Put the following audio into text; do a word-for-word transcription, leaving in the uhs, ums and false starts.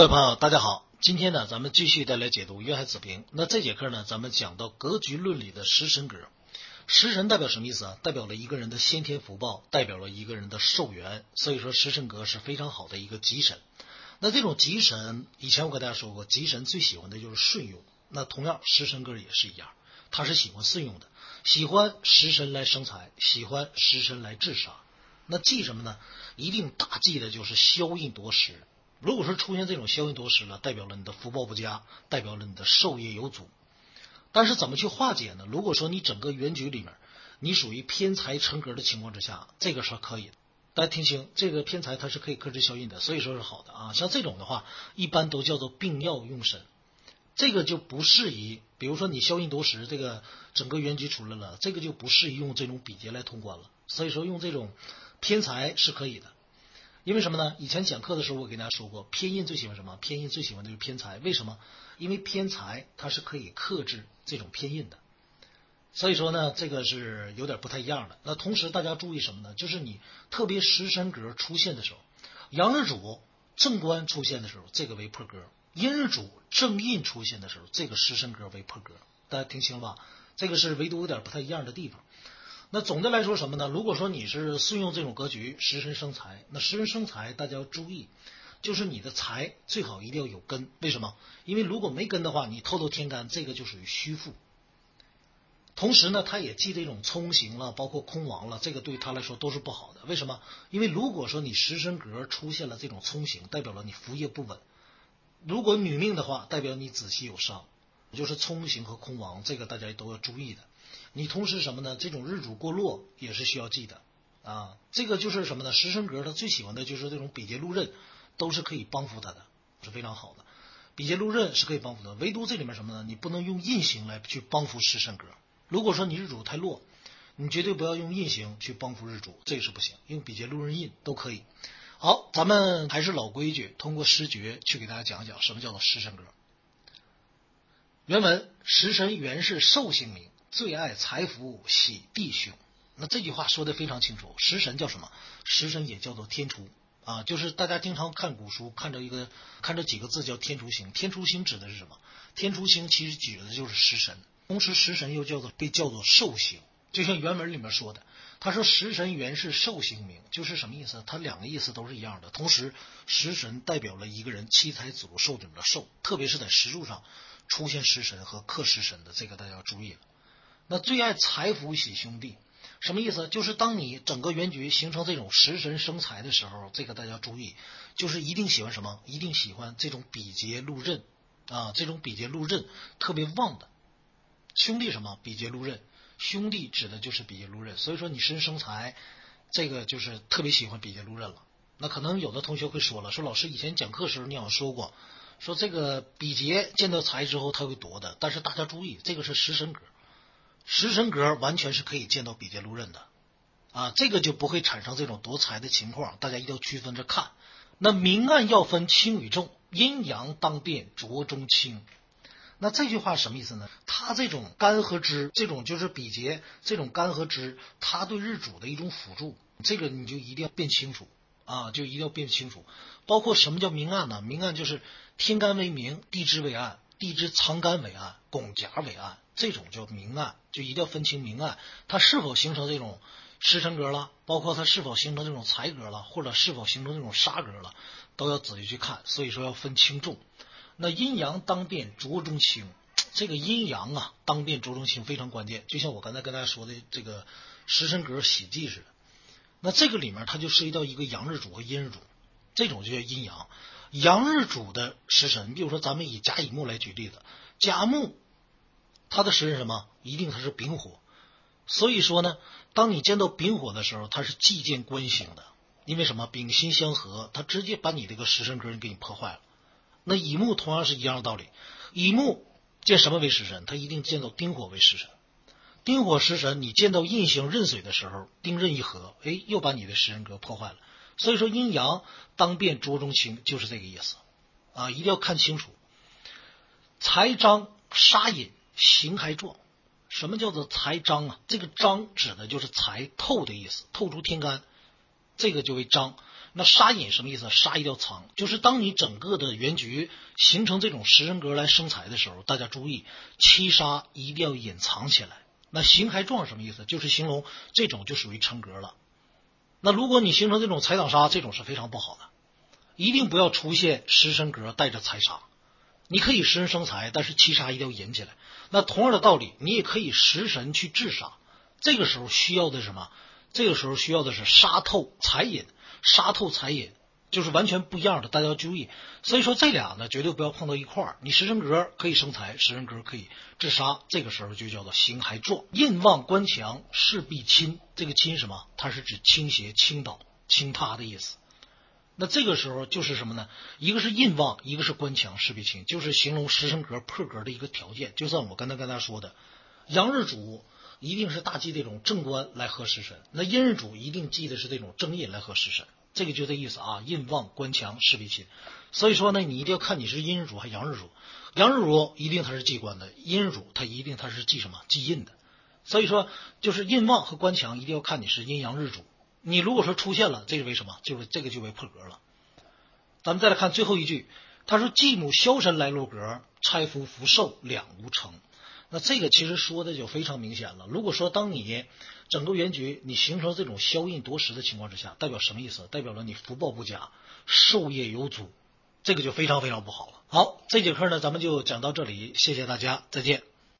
各位朋友大家好，今天呢咱们继续再来解读渊海子平。那这节课呢咱们讲到格局论里的食神格。食神代表什么意思啊？代表了一个人的先天福报，代表了一个人的寿元，所以说食神格是非常好的一个吉神。那这种吉神以前我跟大家说过，吉神最喜欢的就是顺用，那同样食神格也是一样，他是喜欢顺用的，喜欢食神来生财，喜欢食神来制杀。那忌什么呢？一定大忌的就是消印夺食。如果说出现这种消印夺食了，代表了你的福报不佳，代表了你的寿业有阻。但是怎么去化解呢？如果说你整个原局里面你属于偏财成格的情况之下，这个是可以的。大家听清，这个偏财它是可以克制消印的，所以说是好的啊。像这种的话一般都叫做病药用神，这个就不适宜，比如说你消印夺食，这个整个原局出来了，这个就不适宜用这种比劫来通关了。所以说用这种偏财是可以的。因为什么呢？以前讲课的时候我给大家说过，偏印最喜欢什么？偏印最喜欢的就是偏财。为什么？因为偏财它是可以克制这种偏印的。所以说呢，这个是有点不太一样的。那同时大家注意什么呢？就是你特别食神格出现的时候，阳日主正官出现的时候，这个为破格；阴日主正印出现的时候，这个食神格为破格。大家听清了吧？这个是唯独有点不太一样的地方。那总的来说什么呢？如果说你是顺用这种格局，食神生财，那食神生财大家要注意，就是你的财最好一定要有根。为什么？因为如果没根的话，你透透天干，这个就属于虚富。同时呢，它也忌这种冲刑了，包括空亡了，这个对他来说都是不好的。为什么？因为如果说你食神格出现了这种冲刑，代表了你福业不稳。如果女命的话，代表你子息有伤，就是冲刑和空亡，这个大家都要注意的。你同时什么呢？这种日主过落也是需要记的啊。这个就是什么呢？食神格他最喜欢的就是这种比劫禄刃，都是可以帮扶他的，是非常好的。比劫禄刃是可以帮扶的，唯独这里面什么呢？你不能用印星来去帮扶食神格。如果说你日主太弱，你绝对不要用印星去帮扶日主，这个是不行，用比劫禄刃印都可以。好，咱们还是老规矩，通过师诀去给大家讲讲什么叫做食神格。原文：食神原是寿星名，最爱财福喜弟兄。那这句话说的非常清楚，食神叫什么？食神也叫做天厨啊，就是大家经常看古书，看着一个看着几个字叫天厨星。天厨星指的是什么？天厨星其实指的就是食神，同时食神又叫做被叫做寿星。就像原文里面说的，他说食神原是寿星名，就是什么意思？他两个意思都是一样的。同时食神代表了一个人妻财子禄寿里面的寿，特别是在时柱上出现食神和克食神的，这个大家要注意了。那最爱财福喜兄弟，什么意思？就是当你整个原局形成这种食神生财的时候，这个大家注意，就是一定喜欢什么？一定喜欢这种比劫禄刃啊，这种比劫禄刃特别旺的兄弟。什么？比劫禄刃，兄弟指的就是比劫禄刃。所以说你食神生财，这个就是特别喜欢比劫禄刃了。那可能有的同学会说了，说老师以前讲课时候你好像说过，说这个比劫见到财之后他会夺的，但是大家注意，这个是食神格，食神格完全是可以见到比劫禄刃的啊，这个就不会产生这种夺财的情况，大家一定要区分着看。那明暗要分轻与重，阴阳当辨浊中清。那这句话什么意思呢？它这种干和支，这种就是比劫，这种干和支，它对日主的一种辅助，这个你就一定要辨清楚啊，就一定要辨清楚。包括什么叫明暗呢？明暗就是天干为明，地支为暗，地支藏干为暗，拱甲为暗，这种叫明暗，就一定要分清明暗，它是否形成这种食神格了，包括它是否形成这种财格了，或者是否形成这种杀格了，都要仔细去看。所以说要分轻重。那阴阳当辨浊中清，这个阴阳啊当辨浊中清非常关键，就像我刚才跟大家说的这个食神格喜忌似的。那这个里面它就涉及到一个阳日主和阴日主，这种就叫阴阳。阳日主的食神，比如说咱们以甲乙木来举例子，甲木它的食神什么？一定它是丙火。所以说呢，当你见到丙火的时候，它是忌见官星的，因为什么？丙辛相合，它直接把你这个食神格给你破坏了。那乙木同样是一样的道理，乙木见什么为食神？它一定见到丁火为食神。丁火食神，你见到印星壬水的时候，丁壬一合，哎，又把你的食神格破坏了。所以说阴阳当辨浊中清，就是这个意思啊，一定要看清楚。财张杀隐，形还壮。什么叫做财张啊？这个张指的就是财透的意思，透出天干，这个就为张。 那杀隐什么意思？杀一定要藏，就是当你整个的原局形成这种食神格来生财的时候，大家注意七杀一定要隐藏起来。那形还壮什么意思？就是形容这种就属于成格了。那如果你形成这种财挡杀，这种是非常不好的，一定不要出现食神格带着财杀。你可以食神生财，但是七杀一定要隐起来。那同样的道理，你也可以食神去制杀，这个时候需要的什么？这个时候需要的是杀透财隐，杀透财隐就是完全不一样的，大家要注意。所以说这俩呢绝对不要碰到一块儿。你食神格可以生财，食神格可以制杀，这个时候就叫做形还壮。印旺官强势必侵，这个侵什么？它是指倾斜、倾倒、倾塌的意思。那这个时候就是什么呢？一个是印旺，一个是官强势必侵，就是形容食神格破格的一个条件。就像我刚才跟大家说的，阳日主一定是大忌这种正官来合食神，那阴日主一定忌的是这种正印来合食神，这个就这意思啊，印旺官强势必侵。所以说呢，你一定要看你是阴日主还是阳日主，阳日主一定它是忌官的，阴日主它一定它是忌什么？忌印的。所以说就是印旺和官强一定要看你是阴阳日主。你如果说出现了，这是为什么？就是这个就为破格了。咱们再来看最后一句，他说继母枭神来入格，拆福福寿两无成。那这个其实说的就非常明显了。如果说当你整个原局你形成这种枭印夺食的情况之下，代表什么意思？代表了你福报不佳，寿业有阻，这个就非常非常不好了。好，这节课呢咱们就讲到这里，谢谢大家，再见。